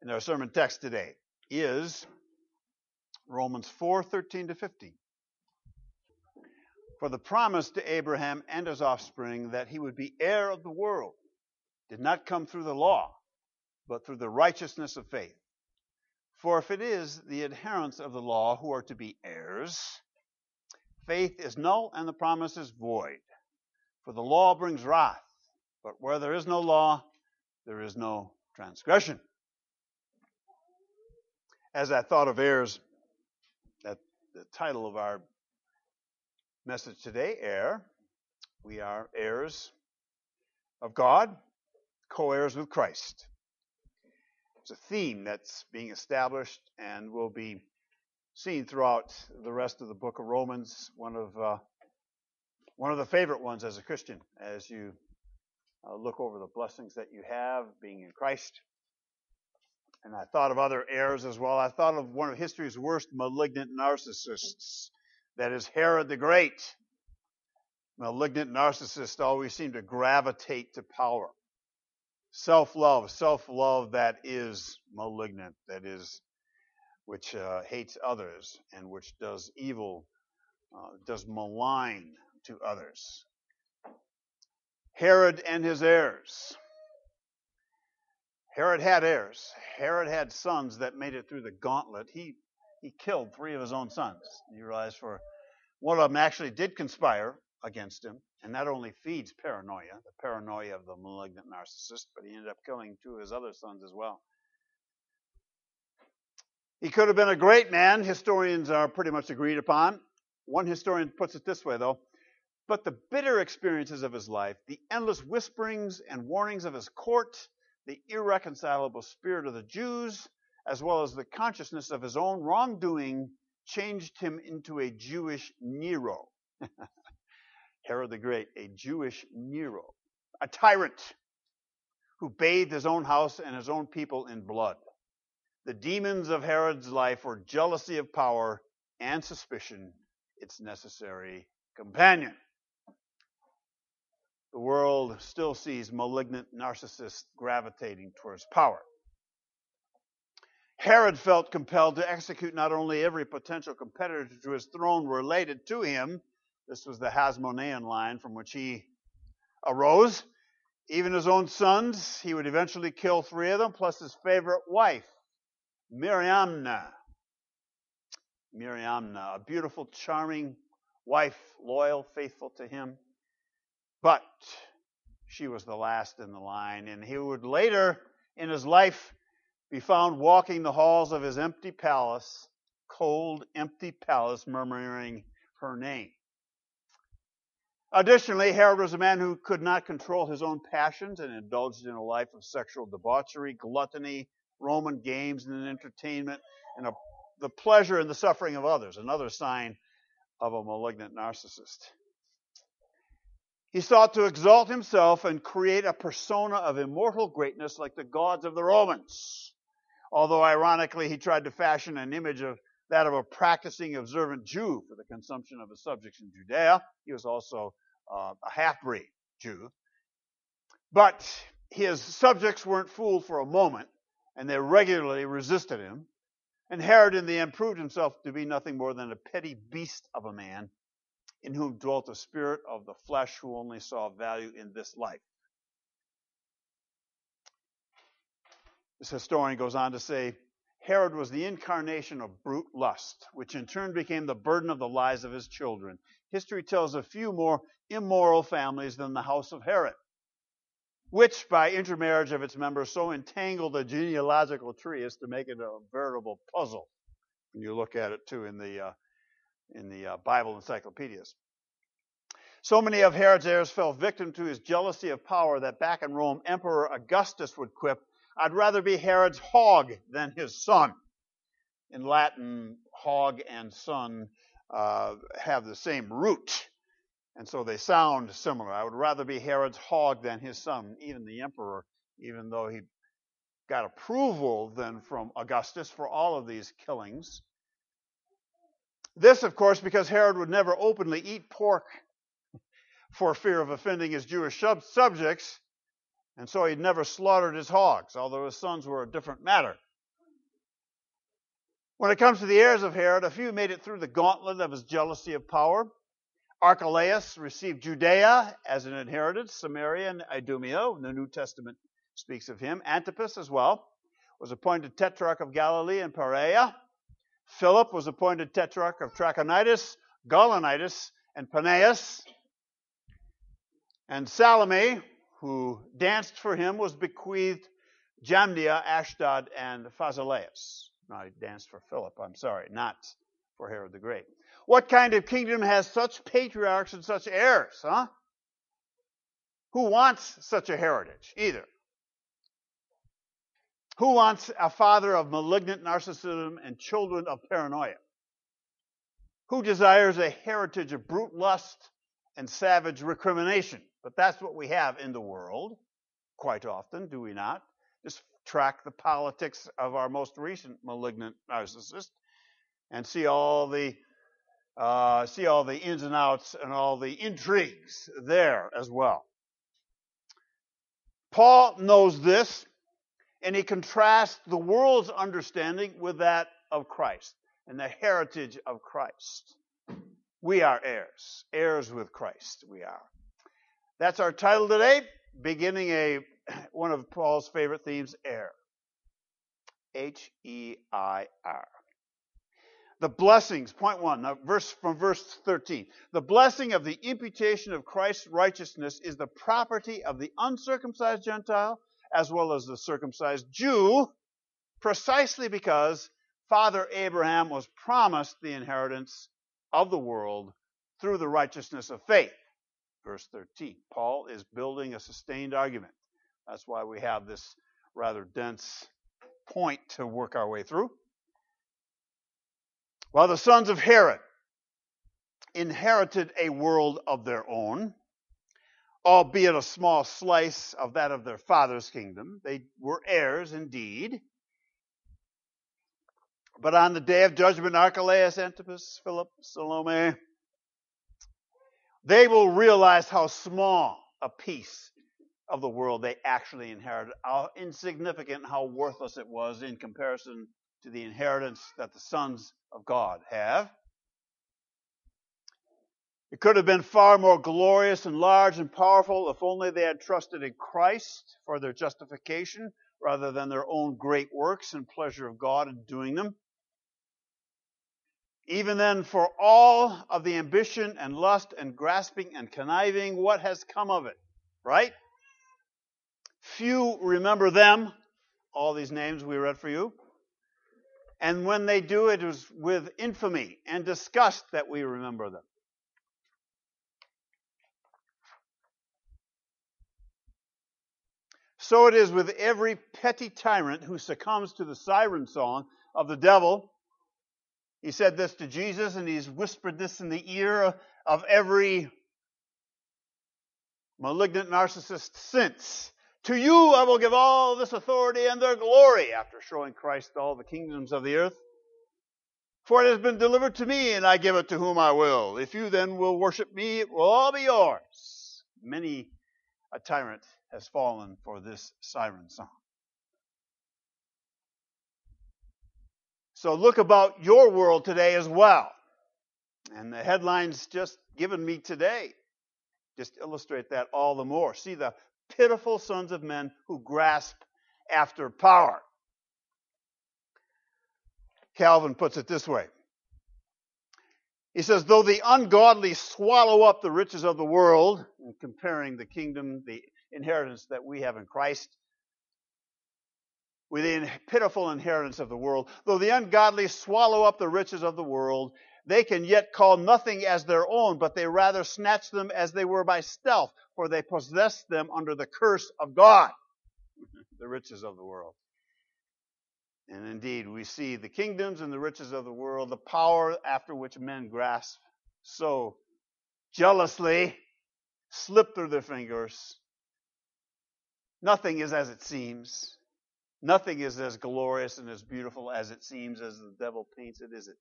And our sermon text today is Romans 4:13-15. For the promise to Abraham and his offspring that he would be heir of the world did not come through the law, but through the righteousness of faith. For if it is the adherents of the law who are to be heirs, faith is null and the promise is void. For the law brings wrath, but where there is no law, there is no transgression. As I thought of heirs, that the title of our message today, heir, we are heirs of God, co-heirs with Christ. It's a theme that's being established and will be seen throughout the rest of the book of Romans. One of the favorite ones as a Christian, as you look over the blessings that you have being in Christ. And I thought of other heirs as well. I thought of one of history's worst malignant narcissists, that is Herod the Great. Malignant narcissists always seem to gravitate to power. Self-love that is malignant, that is, which hates others and which does evil, does malign to others. Herod and his heirs. Herod had heirs. Herod had sons that made it through the gauntlet. He killed 3 of his own sons. You realize one of them actually did conspire against him, and that only feeds paranoia, the paranoia of the malignant narcissist, but he ended up killing 2 of his other sons as well. He could have been a great man. Historians are pretty much agreed upon. One historian puts it this way, though. But the bitter experiences of his life, the endless whisperings and warnings of his court, the irreconcilable spirit of the Jews, as well as the consciousness of his own wrongdoing, changed him into a Jewish Nero. Herod the Great, a Jewish Nero, a tyrant who bathed his own house and his own people in blood. The demons of Herod's life were jealousy of power and suspicion, its necessary companion. The world still sees malignant narcissists gravitating towards power. Herod felt compelled to execute not only every potential competitor to his throne related to him, this was the Hasmonean line from which he arose, even his own sons. He would eventually kill 3 of them, plus his favorite wife, Mariamna, a beautiful, charming wife, loyal, faithful to him. But she was the last in the line, and he would later in his life be found walking the halls of his empty palace, cold, empty palace, murmuring her name. Additionally, Herod was a man who could not control his own passions and indulged in a life of sexual debauchery, gluttony, Roman games and entertainment, and the pleasure and the suffering of others, another sign of a malignant narcissist. He sought to exalt himself and create a persona of immortal greatness like the gods of the Romans. Although, ironically, he tried to fashion an image of that of a practicing observant Jew for the consumption of his subjects in Judea. He was also a half-breed Jew. But his subjects weren't fooled for a moment, and they regularly resisted him. And Herod in the end proved himself to be nothing more than a petty beast of a man, in whom dwelt the spirit of the flesh, who only saw value in this life. This historian goes on to say, Herod was the incarnation of brute lust, which in turn became the burden of the lives of his children. History tells of few more immoral families than the house of Herod, which by intermarriage of its members so entangled the genealogical tree as to make it a veritable puzzle. And you look at it too in the Bible encyclopedias. So many of Herod's heirs fell victim to his jealousy of power that back in Rome, Emperor Augustus would quip, I'd rather be Herod's hog than his son. In Latin, hog and son have the same root, and so they sound similar. I would rather be Herod's hog than his son. Even the emperor, even though he got approval then from Augustus for all of these killings. This, of course, because Herod would never openly eat pork for fear of offending his Jewish subjects, and so he'd never slaughtered his hogs, although his sons were a different matter. When it comes to the heirs of Herod, a few made it through the gauntlet of his jealousy of power. Archelaus received Judea as an inheritance, Samaria and Idumea. The New Testament speaks of him. Antipas as well was appointed tetrarch of Galilee and Perea. Philip was appointed tetrarch of Trachonitis, Gaulonitis, and Paneas. And Salome, who danced for him, was bequeathed Jamnia, Ashdod, and Phasaelis. No, I danced for Philip, I'm sorry, not for Herod the Great. What kind of kingdom has such patriarchs and such heirs, huh? Who wants such a heritage, either? Who wants a father of malignant narcissism and children of paranoia? Who desires a heritage of brute lust and savage recrimination? But that's what we have in the world quite often, do we not? Just track the politics of our most recent malignant narcissist and see all the ins and outs and all the intrigues there as well. Paul knows this, and he contrasts the world's understanding with that of Christ and the heritage of Christ. We are heirs with Christ we are. That's our title today, beginning one of Paul's favorite themes, heir. H-E-I-R. The blessings, point 1, now from verse 13. The blessing of the imputation of Christ's righteousness is the property of the uncircumcised Gentile as well as the circumcised Jew, precisely because Father Abraham was promised the inheritance of the world through the righteousness of faith. Verse 13. Paul is building a sustained argument. That's why we have this rather dense point to work our way through. While the sons of Herod inherited a world of their own, albeit a small slice of that of their father's kingdom, they were heirs indeed. But on the day of judgment, Archelaus, Antipas, Philip, Salome, they will realize how small a piece of the world they actually inherited, how insignificant, how worthless it was in comparison to the inheritance that the sons of God have. It could have been far more glorious and large and powerful if only they had trusted in Christ for their justification rather than their own great works and pleasure of God in doing them. Even then, for all of the ambition and lust and grasping and conniving, what has come of it? Right? Few remember them, all these names we read for you. And when they do, it is with infamy and disgust that we remember them. So it is with every petty tyrant who succumbs to the siren song of the devil. He said this to Jesus, and he's whispered this in the ear of every malignant narcissist since. To you I will give all this authority and their glory, after showing Christ all the kingdoms of the earth. For it has been delivered to me, and I give it to whom I will. If you then will worship me, it will all be yours. Many a tyrant has fallen for this siren song. So look about your world today as well. And the headlines just given me today just illustrate that all the more. See the pitiful sons of men who grasp after power. Calvin puts it this way. He says, though the ungodly swallow up the riches of the world, and comparing the kingdom, the inheritance that we have in Christ, with the pitiful inheritance of the world, though the ungodly swallow up the riches of the world, they can yet call nothing as their own, but they rather snatch them as they were by stealth, for they possess them under the curse of God, the riches of the world. And indeed, we see the kingdoms and the riches of the world, the power after which men grasp so jealously, slip through their fingers. Nothing is as it seems. Nothing is as glorious and as beautiful as it seems, as the devil paints it, is it?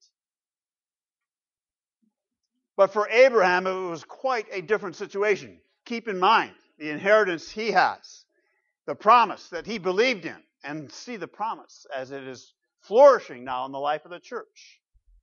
But for Abraham, it was quite a different situation. Keep in mind the inheritance he has, the promise that he believed in, and see the promise as it is flourishing now in the life of the church.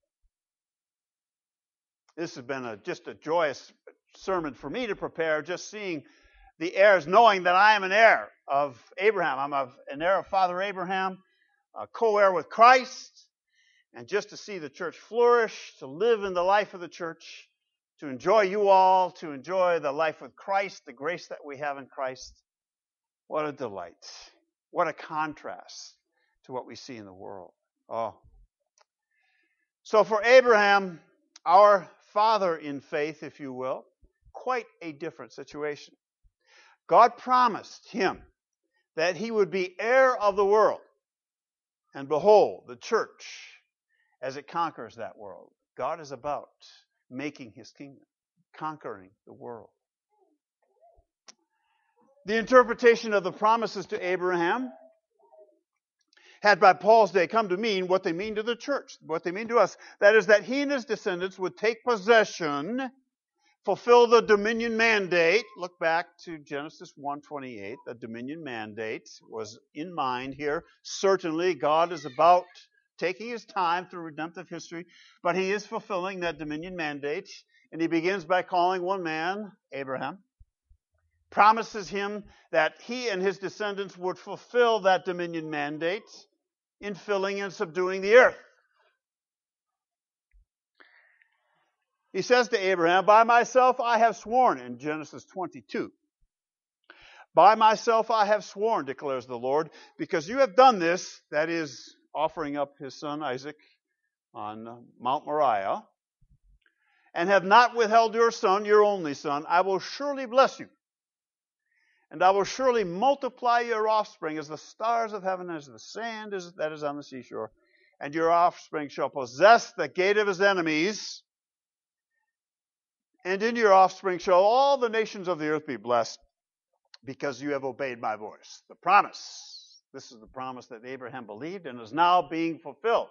This has been just a joyous sermon for me to prepare, just seeing the heirs, knowing that I am an heir of Abraham. I'm an heir of Father Abraham, a co-heir with Christ, and just to see the church flourish, to live in the life of the church, to enjoy you all, to enjoy the life with Christ, the grace that we have in Christ. What a delight. What a contrast to what we see in the world. Oh. So for Abraham, our father in faith, if you will, quite a different situation. God promised him that he would be heir of the world. And behold, the church, as it conquers that world, God is about making his kingdom, conquering the world. The interpretation of the promises to Abraham had by Paul's day come to mean what they mean to the church, what they mean to us. That is, that he and his descendants would take possession, fulfill the dominion mandate. Look back to Genesis 1:28. The dominion mandate was in mind here. Certainly, God is about taking his time through redemptive history, but he is fulfilling that dominion mandate. And he begins by calling one man, Abraham, promises him that he and his descendants would fulfill that dominion mandate in filling and subduing the earth. He says to Abraham, by myself I have sworn, in Genesis 22. By myself I have sworn, declares the Lord, because you have done this, that is, offering up his son Isaac on Mount Moriah, and have not withheld your son, your only son, I will surely bless you. And I will surely multiply your offspring as the stars of heaven, as the sand that is on the seashore. And your offspring shall possess the gate of his enemies. And in your offspring shall all the nations of the earth be blessed, because you have obeyed my voice. The promise. This is the promise that Abraham believed and is now being fulfilled.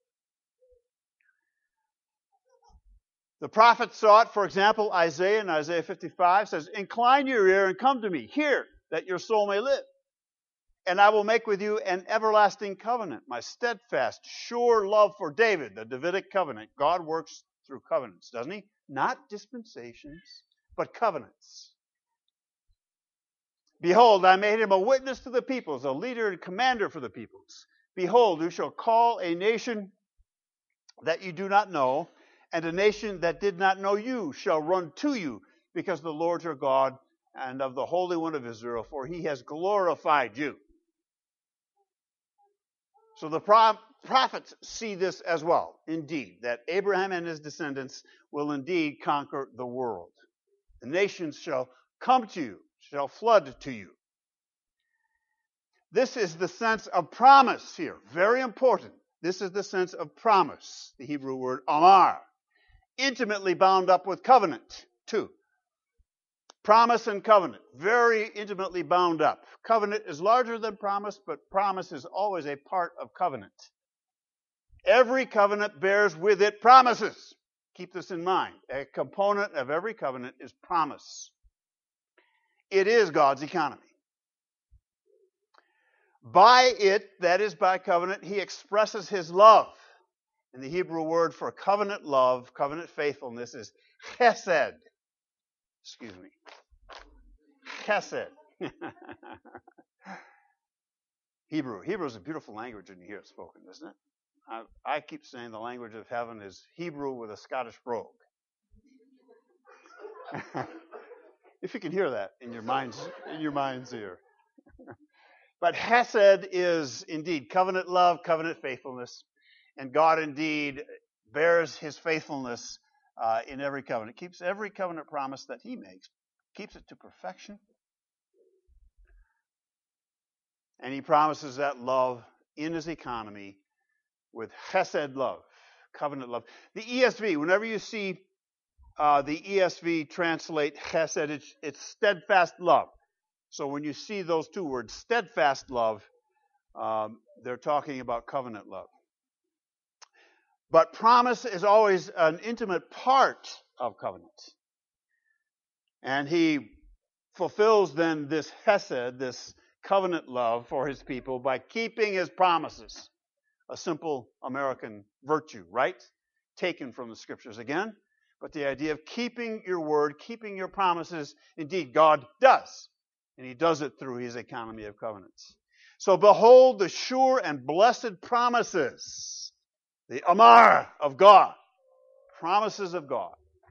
The prophets saw it. For example, Isaiah in Isaiah 55 says, incline your ear and come to me. Hear, that your soul may live. And I will make with you an everlasting covenant, my steadfast, sure love for David, the Davidic covenant. God works through covenants, doesn't he? Not dispensations, but covenants. Behold, I made him a witness to the peoples, a leader and commander for the peoples. Behold, you shall call a nation that you do not know, and a nation that did not know you shall run to you, because the Lord your God and of the Holy One of Israel, for he has glorified you. So the prophets see this as well, indeed, that Abraham and his descendants will indeed conquer the world. The nations shall come to you, shall flood to you. This is the sense of promise here. Very important. This is the sense of promise. The Hebrew word amar. Intimately bound up with covenant, too. Promise and covenant, very intimately bound up. Covenant is larger than promise, but promise is always a part of covenant. Every covenant bears with it promises. Keep this in mind. A component of every covenant is promise. It is God's economy. By it, that is by covenant, he expresses his love. And the Hebrew word for covenant love, covenant faithfulness is chesed. Excuse me. Chesed. Hebrew is a beautiful language when you hear it spoken, isn't it? I keep saying the language of heaven is Hebrew with a Scottish brogue. If you can hear that in your mind's ear. But Hesed is indeed covenant love, covenant faithfulness. And God indeed bears his faithfulness in every covenant. Keeps every covenant promise that he makes. Keeps it to perfection. And he promises that love in his economy with chesed love, covenant love. The ESV, whenever you see the ESV translate chesed, it's steadfast love. So when you see those two words, steadfast love, they're talking about covenant love. But promise is always an intimate part of covenant. And he fulfills then this chesed, this covenant love for his people by keeping his promises. a simple American virtue, right? Taken from the scriptures again. But the idea of keeping your word, keeping your promises, indeed, God does. And he does it through his economy of covenants. So behold the sure and blessed promises, the Amar of God, promises of God.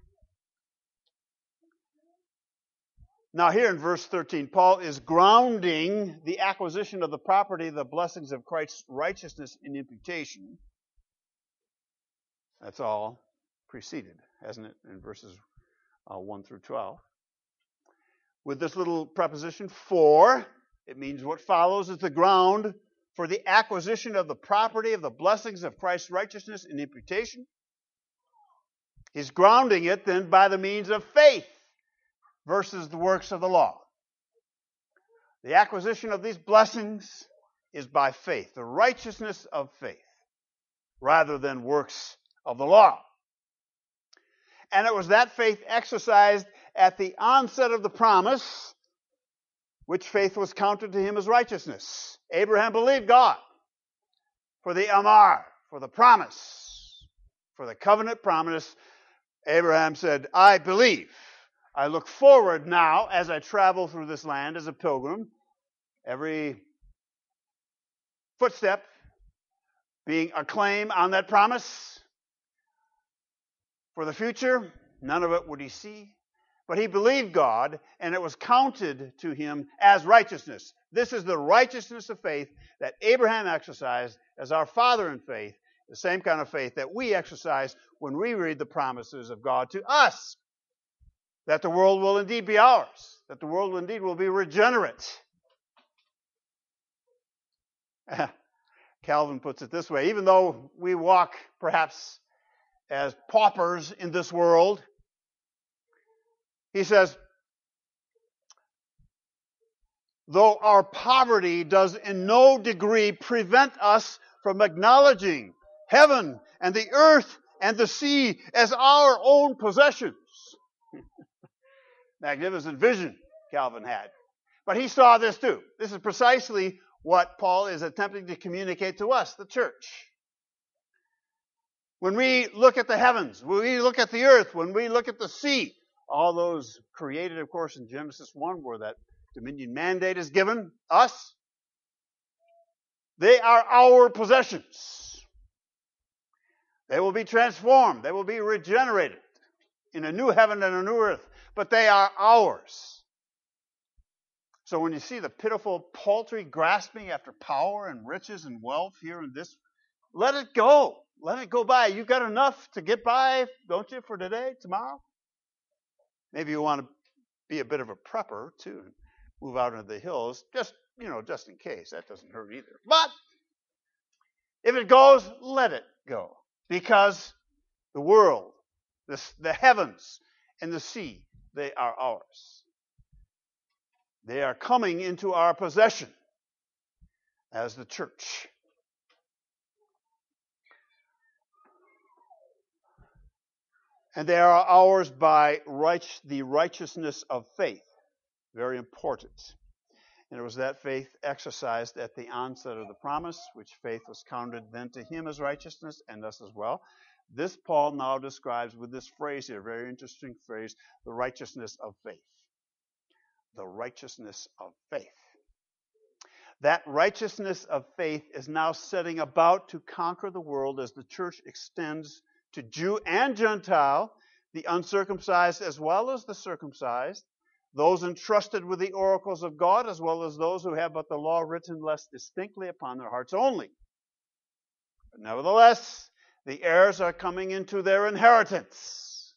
Now here in verse 13, Paul is grounding the acquisition of the property, the blessings of Christ's righteousness in imputation. That's all preceded, hasn't it, in verses 1 through 12. With this little preposition, for, it means what follows is the ground for the acquisition of the property of the blessings of Christ's righteousness in imputation. He's grounding it then by the means of faith versus the works of the law. The acquisition of these blessings is by faith, the righteousness of faith, rather than works of the law. And it was that faith exercised at the onset of the promise, which faith was counted to him as righteousness. Abraham believed God for the Amar, for the promise, for the covenant promise. Abraham said, I believe. I look forward now as I travel through this land as a pilgrim, every footstep being a claim on that promise. For the future, none of it would he see. But he believed God, and it was counted to him as righteousness. This is the righteousness of faith that Abraham exercised as our father in faith, the same kind of faith that we exercise when we read the promises of God to us. That the world will indeed be ours. That the world indeed will be regenerate. Calvin puts it this way, even though we walk perhaps as paupers in this world, he says, though our poverty does in no degree prevent us from acknowledging heaven and the earth and the sea as our own possessions. Magnificent vision Calvin had. But he saw this too. This is precisely what Paul is attempting to communicate to us, the church. When we look at the heavens, when we look at the earth, when we look at the sea, all those created, of course, in Genesis 1, where that dominion mandate is given us, they are our possessions. They will be transformed. They will be regenerated in a new heaven and a new earth. But they are ours. So when you see the pitiful, paltry grasping after power and riches and wealth here in this, let it go. Let it go by. You've got enough to get by, don't you, for today, tomorrow? Maybe you want to be a bit of a prepper, too, and move out into the hills, just in case. That doesn't hurt either. But if it goes, let it go. Because the world, the heavens, and the sea, they are ours. They are coming into our possession as the church. And they are ours by the righteousness of faith. Very important. And it was that faith exercised at the onset of the promise, which faith was counted then to him as righteousness, and us as well. This Paul now describes with this phrase here, very interesting phrase, the righteousness of faith. The righteousness of faith. That righteousness of faith is now setting about to conquer the world as the church extends to Jew and Gentile, the uncircumcised as well as the circumcised, those entrusted with the oracles of God as well as those who have but the law written less distinctly upon their hearts only. But nevertheless, the heirs are coming into their inheritance.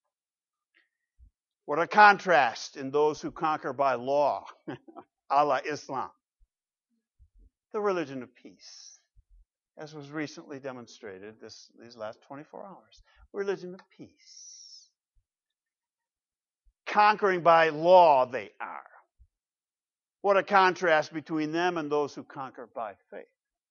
What a contrast in those who conquer by law, a la Islam. The religion of peace, as was recently demonstrated these last 24 hours. Religion of peace. Conquering by law they are. What a contrast between them and those who conquer by faith.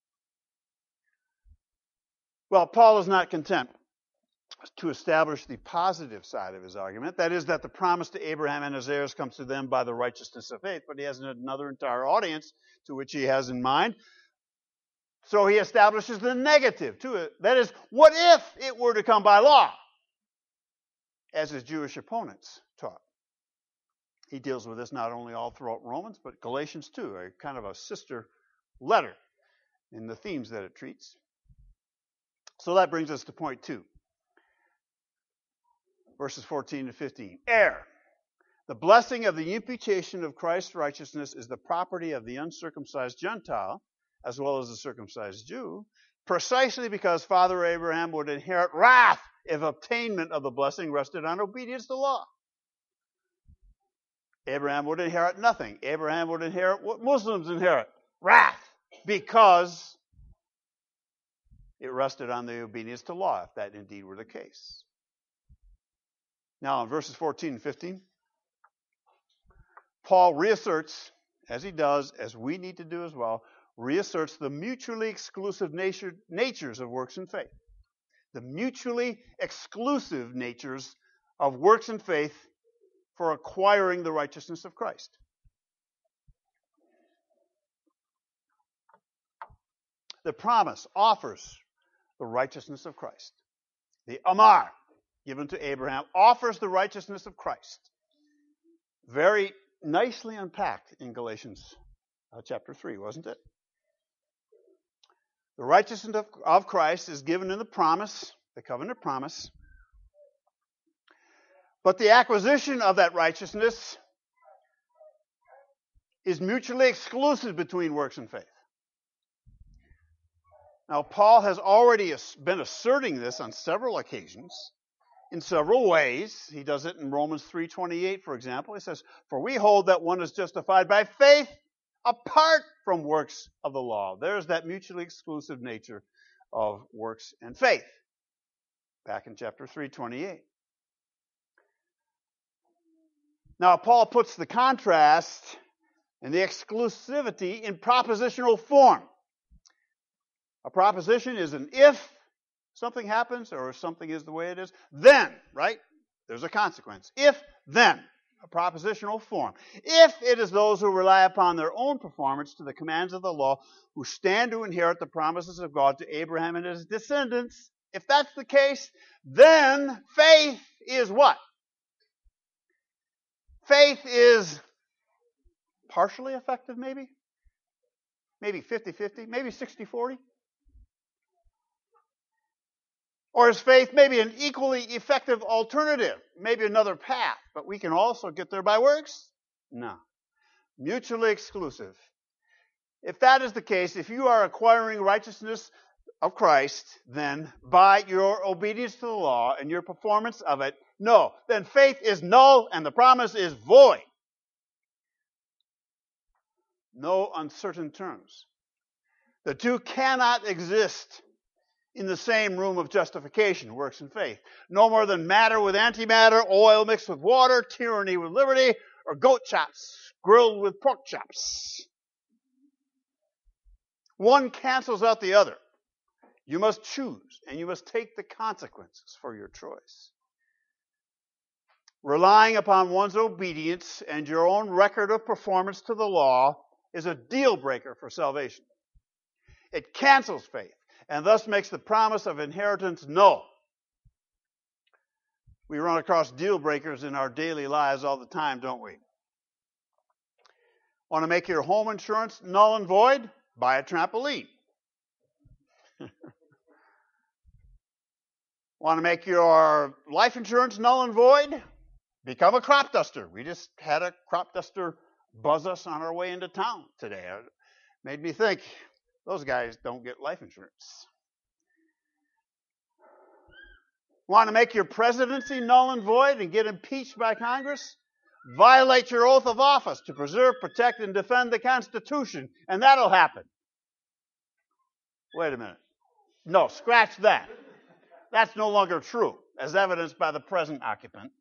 Well, Paul is not content to establish the positive side of his argument. That is, that the promise to Abraham and his heirs comes to them by the righteousness of faith. But he has another entire audience to which he has in mind. So he establishes the negative to it. That is, what if it were to come by law? As his Jewish opponents taught. He deals with this not only all throughout Romans, but Galatians too, a kind of a sister letter in the themes that it treats. So that brings us to point 2. Verses 14 to 15. Error. The blessing of the imputation of Christ's righteousness is the property of the uncircumcised Gentile, as well as the circumcised Jew, precisely because Father Abraham would inherit wrath if obtainment of the blessing rested on obedience to law. Abraham would inherit nothing. Abraham would inherit what Muslims inherit, wrath, because it rested on the obedience to law, if that indeed were the case. Now, in verses 14 and 15, Paul reasserts, as he does, as we need to do as well, reasserts the mutually exclusive natures of works and faith. The mutually exclusive natures of works and faith for acquiring the righteousness of Christ. The promise offers the righteousness of Christ. The Amar, given to Abraham, offers the righteousness of Christ. Very nicely unpacked in Galatians chapter 3, wasn't it? The righteousness of Christ is given in the promise, the covenant promise. But the acquisition of that righteousness is mutually exclusive between works and faith. Now, Paul has already been asserting this on several occasions, in several ways. He does it in Romans 3:28, for example. He says, "For we hold that one is justified by faith apart from works of the law." There's that mutually exclusive nature of works and faith. Back in chapter 3:28. Now, Paul puts the contrast and the exclusivity in propositional form. A proposition is an if something happens or if something is the way it is, then, right? There's a consequence. If, then. A propositional form. If it is those who rely upon their own performance to the commands of the law who stand to inherit the promises of God to Abraham and his descendants, if that's the case, then faith is what? Faith is partially effective, maybe? Maybe 50-50, maybe 60-40? Or is faith maybe an equally effective alternative? Maybe another path, but we can also get there by works? No. Mutually exclusive. If that is the case, if you are acquiring righteousness of Christ, then by your obedience to the law and your performance of it, no, then faith is null and the promise is void. No uncertain terms. The two cannot exist in the same room of justification, works and faith. No more than matter with antimatter, oil mixed with water, tyranny with liberty, or goat chops grilled with pork chops. One cancels out the other. You must choose, and you must take the consequences for your choice. Relying upon one's obedience and your own record of performance to the law is a deal breaker for salvation. It cancels faith, and thus makes the promise of inheritance null. We run across deal breakers in our daily lives all the time, don't we? Want to make your home insurance null and void? Buy a trampoline. Want to make your life insurance null and void? Become a crop duster. We just had a crop duster buzz us on our way into town today. It made me think, those guys don't get life insurance. Want to make your presidency null and void and get impeached by Congress? Violate your oath of office to preserve, protect, and defend the Constitution, and that'll happen. Wait a minute. No, scratch that. That's no longer true, as evidenced by the present occupant.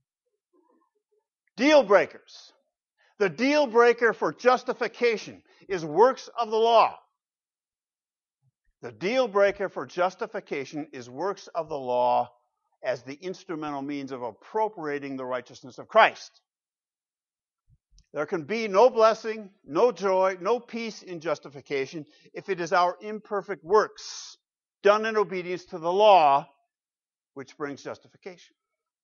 Deal breakers. The deal breaker for justification is works of the law. The deal breaker for justification is works of the law as the instrumental means of appropriating the righteousness of Christ. There can be no blessing, no joy, no peace in justification if it is our imperfect works done in obedience to the law which brings justification.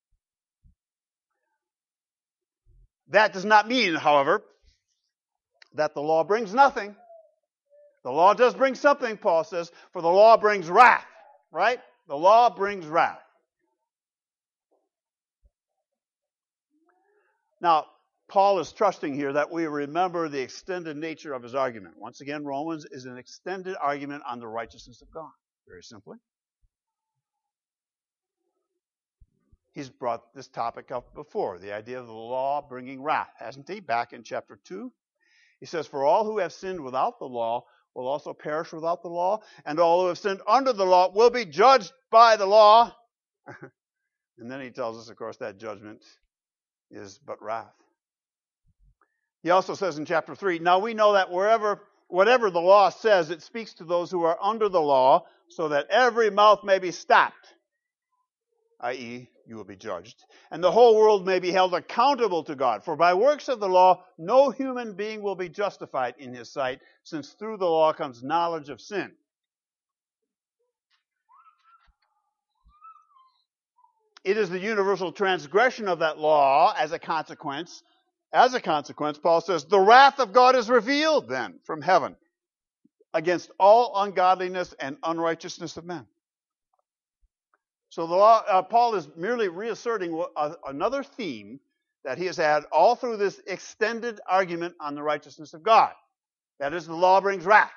That does not mean, however, that the law brings nothing. The law does bring something, Paul says, for the law brings wrath, right? The law brings wrath. Now, Paul is trusting here that we remember the extended nature of his argument. Once again, Romans is an extended argument on the righteousness of God, very simply. He's brought this topic up before, the idea of the law bringing wrath, hasn't he? Back in chapter 2. He says, for all who have sinned without the law will also perish without the law, and all who have sinned under the law will be judged by the law. And then he tells us, of course, that judgment is but wrath. He also says in chapter 3, now we know that whatever the law says, it speaks to those who are under the law, so that every mouth may be stopped, i.e., you will be judged, and the whole world may be held accountable to God. For by works of the law, no human being will be justified in his sight, since through the law comes knowledge of sin. It is the universal transgression of that law as a consequence. As a consequence, Paul says, the wrath of God is revealed then from heaven against all ungodliness and unrighteousness of men. So the law, Paul is merely reasserting another theme that he has had all through this extended argument on the righteousness of God. That is, the law brings wrath.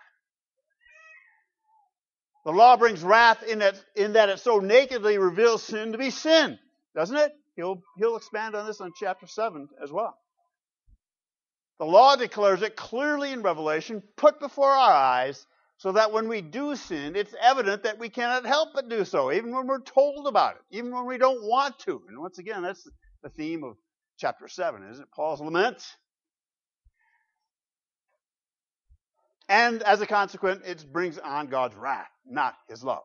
The law brings wrath in that it so nakedly reveals sin to be sin, doesn't it? He'll expand on this on chapter 7 as well. The law declares it clearly in Revelation, put before our eyes, so that when we do sin, it's evident that we cannot help but do so, even when we're told about it, even when we don't want to. And once again, that's the theme of chapter 7, isn't it? Paul's lament. And as a consequence, it brings on God's wrath, not his love.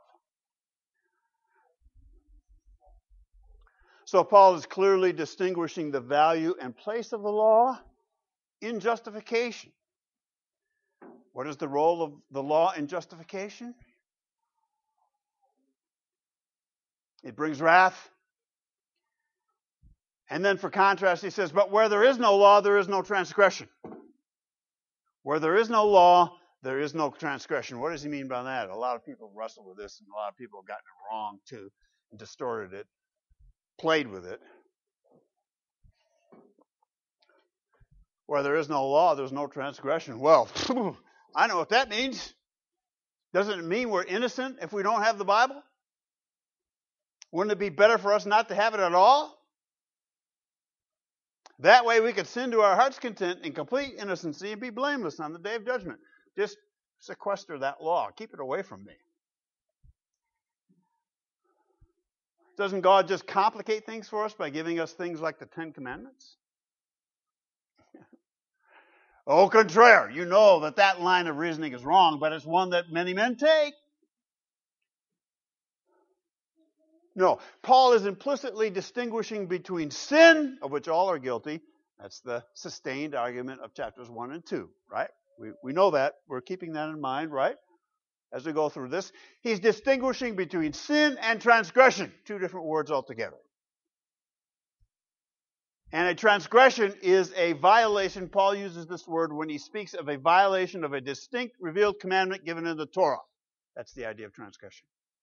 So Paul is clearly distinguishing the value and place of the law in justification. What is the role of the law in justification? It brings wrath. And then for contrast, he says, but where there is no law, there is no transgression. Where there is no law, there is no transgression. What does he mean by that? A lot of people wrestle with this, and a lot of people have gotten it wrong too, distorted it, played with it. Where there is no law, there's no transgression. Well, I know what that means. Doesn't it mean we're innocent if we don't have the Bible? Wouldn't it be better for us not to have it at all? That way we could sin to our heart's content in complete innocency and be blameless on the day of judgment. Just sequester that law. Keep it away from me. Doesn't God just complicate things for us by giving us things like the Ten Commandments? Au contraire, you know that line of reasoning is wrong, but it's one that many men take. No, Paul is implicitly distinguishing between sin, of which all are guilty. That's the sustained argument of chapters 1 and 2, right? We know that. We're keeping that in mind, right? As we go through this. He's distinguishing between sin and transgression, two different words altogether. And a transgression is a violation. Paul uses this word when he speaks of a violation of a distinct revealed commandment given in the Torah. That's the idea of transgression.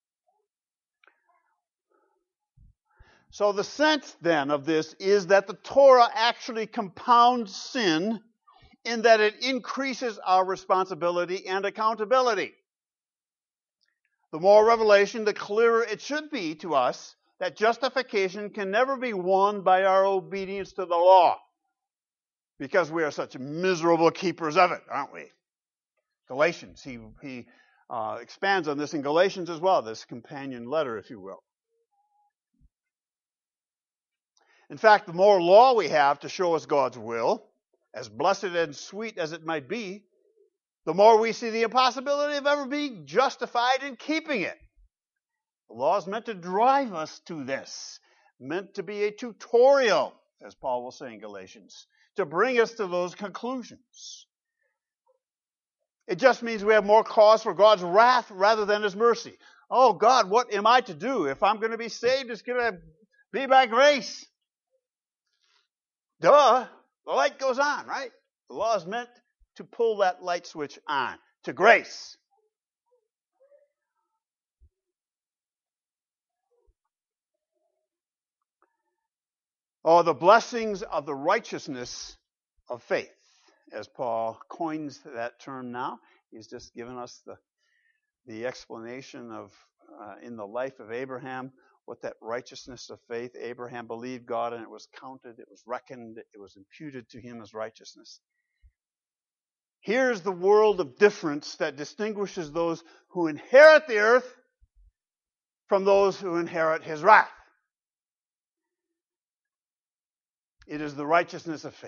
So the sense then of this is that the Torah actually compounds sin in that it increases our responsibility and accountability. The more revelation, the clearer it should be to us that justification can never be won by our obedience to the law, because we are such miserable keepers of it, aren't we? Galatians, he expands on this in Galatians as well, this companion letter, if you will. In fact, the more law we have to show us God's will, as blessed and sweet as it might be, the more we see the impossibility of ever being justified in keeping it. The law is meant to drive us to this, meant to be a tutorial, as Paul will say in Galatians, to bring us to those conclusions. It just means we have more cause for God's wrath rather than His mercy. Oh God, what am I to do? If I'm going to be saved, it's going to be by grace. Duh. The light goes on, right? The law is meant to pull that light switch on to grace. Oh, the blessings of the righteousness of faith, as Paul coins that term now. He's just given us the explanation of, in the life of Abraham, what that righteousness of faith. Abraham believed God and it was counted, it was reckoned, it was imputed to him as righteousness. Here's the world of difference that distinguishes those who inherit the earth from those who inherit His wrath. It is the righteousness of faith.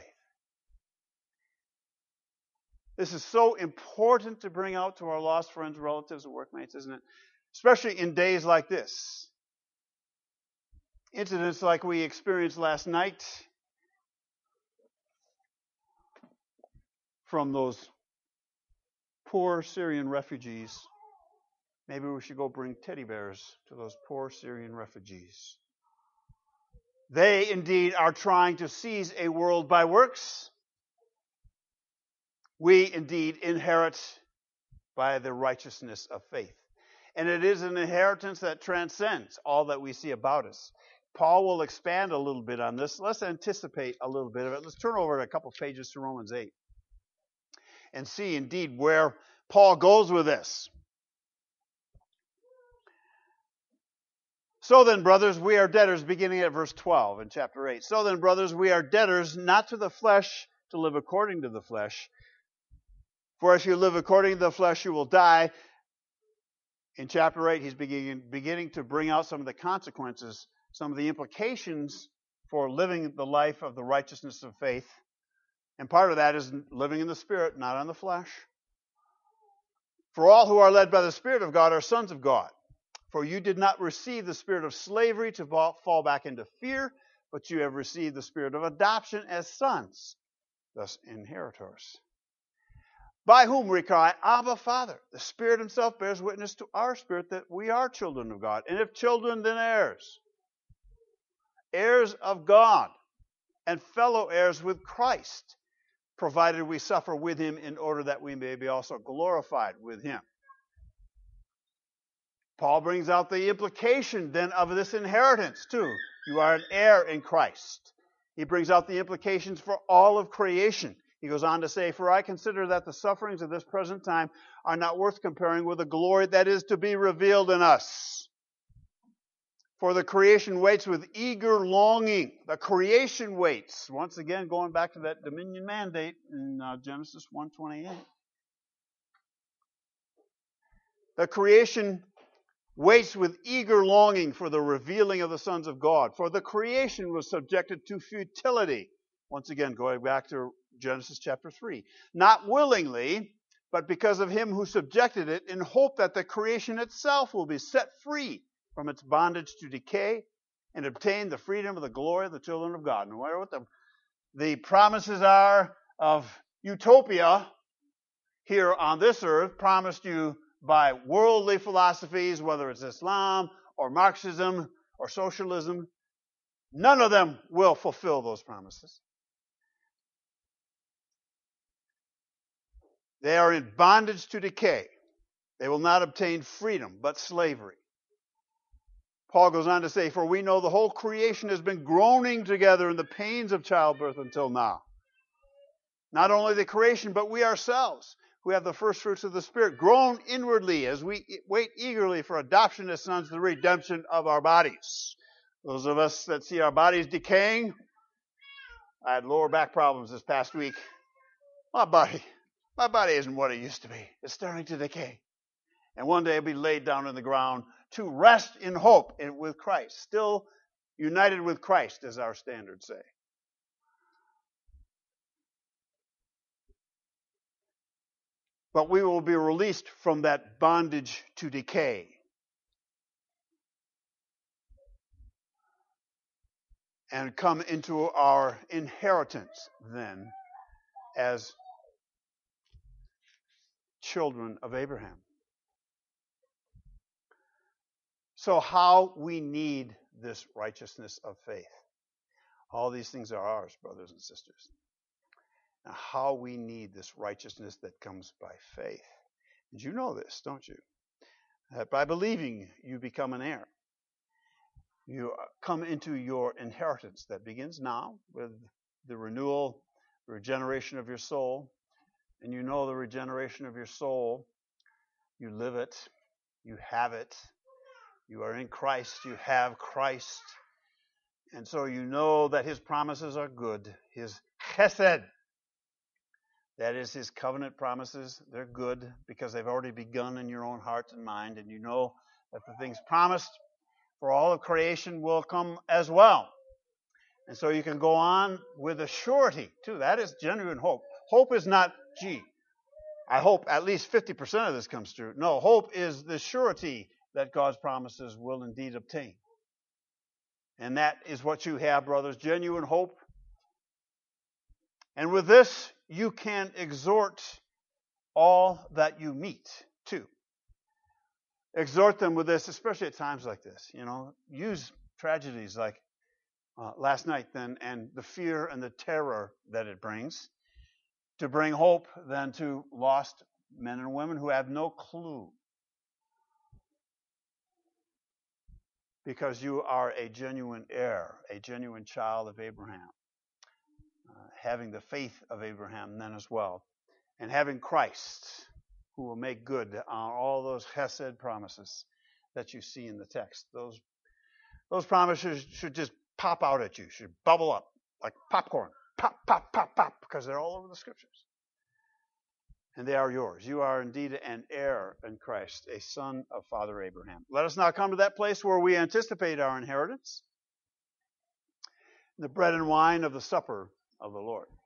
This is so important to bring out to our lost friends, relatives, and workmates, isn't it? Especially in days like this. Incidents like we experienced last night from those poor Syrian refugees. Maybe we should go bring teddy bears to those poor Syrian refugees. They indeed are trying to seize a world by works. We indeed inherit by the righteousness of faith. And it is an inheritance that transcends all that we see about us. Paul will expand a little bit on this. Let's anticipate a little bit of it. Let's turn over a couple pages to Romans 8 and see indeed where Paul goes with this. So then, brothers, we are debtors, beginning at verse 12 in chapter 8. So then, brothers, we are debtors, not to the flesh, to live according to the flesh. For if you live according to the flesh, you will die. In chapter 8, he's beginning to bring out some of the consequences, some of the implications for living the life of the righteousness of faith. And part of that is living in the Spirit, not on the flesh. For all who are led by the Spirit of God are sons of God. For you did not receive the spirit of slavery to fall back into fear, but you have received the spirit of adoption as sons, thus inheritors. By whom we cry, Abba, Father. The Spirit Himself bears witness to our spirit that we are children of God. And if children, then heirs. Heirs of God and fellow heirs with Christ, provided we suffer with Him in order that we may be also glorified with Him. Paul brings out the implication then of this inheritance too. You are an heir in Christ. He brings out the implications for all of creation. He goes on to say, for I consider that the sufferings of this present time are not worth comparing with the glory that is to be revealed in us. For the creation waits with eager longing. The creation waits. Once again, going back to that dominion mandate in Genesis 1:28. The creation waits with eager longing for the revealing of the sons of God. For the creation was subjected to futility. Once again, going back to Genesis chapter 3. Not willingly, but because of Him who subjected it, in hope that the creation itself will be set free from its bondage to decay and obtain the freedom of the glory of the children of God. No matter what the promises are of utopia here on this earth, promised you by worldly philosophies, whether it's Islam or Marxism or socialism, none of them will fulfill those promises. They are in bondage to decay. They will not obtain freedom, but slavery. Paul goes on to say, for we know the whole creation has been groaning together in the pains of childbirth until now. Not only the creation, but we ourselves, who have the first fruits of the Spirit, groan inwardly as we wait eagerly for adoption as sons, the redemption of our bodies. Those of us that see our bodies decaying, I had lower back problems this past week. My body isn't what it used to be. It's starting to decay. And one day I'll be laid down in the ground to rest in hope with Christ. Still united with Christ, as our standards say. But we will be released from that bondage to decay. and come into our inheritance then as children of Abraham. So how we need this righteousness of faith. All these things are ours, brothers and sisters. Now, how we need this righteousness that comes by faith. And you know this, don't you? That by believing, you become an heir. You come into your inheritance that begins now with the renewal, regeneration of your soul. And you know the regeneration of your soul. You live it. You have it. You are in Christ. You have Christ. And so you know that his promises are good. His chesed, that is his covenant promises, they're good because they've already begun in your own heart and mind. And you know that the things promised for all of creation will come as well. And so you can go on with a surety, too. That is genuine hope. Hope is not, I hope at least 50% of this comes true. No, hope is the surety that God's promises will indeed obtain. And that is what you have, brothers, genuine hope. And with this, you can exhort all that you meet, too. Exhort them with this, especially at times like this. Use tragedies like last night then, and the fear and the terror that it brings, to bring hope then to lost men and women who have no clue. Because you are a genuine heir, a genuine child of Abraham, having the faith of Abraham then as well, and having Christ, who will make good on all those chesed promises that you see in the text. Those promises should just pop out at you, should bubble up like popcorn. Pop, pop, pop, pop, because they're all over the Scriptures. And they are yours. You are indeed an heir in Christ, a son of Father Abraham. Let us now come to that place where we anticipate our inheritance, the bread and wine of the supper of the Lord.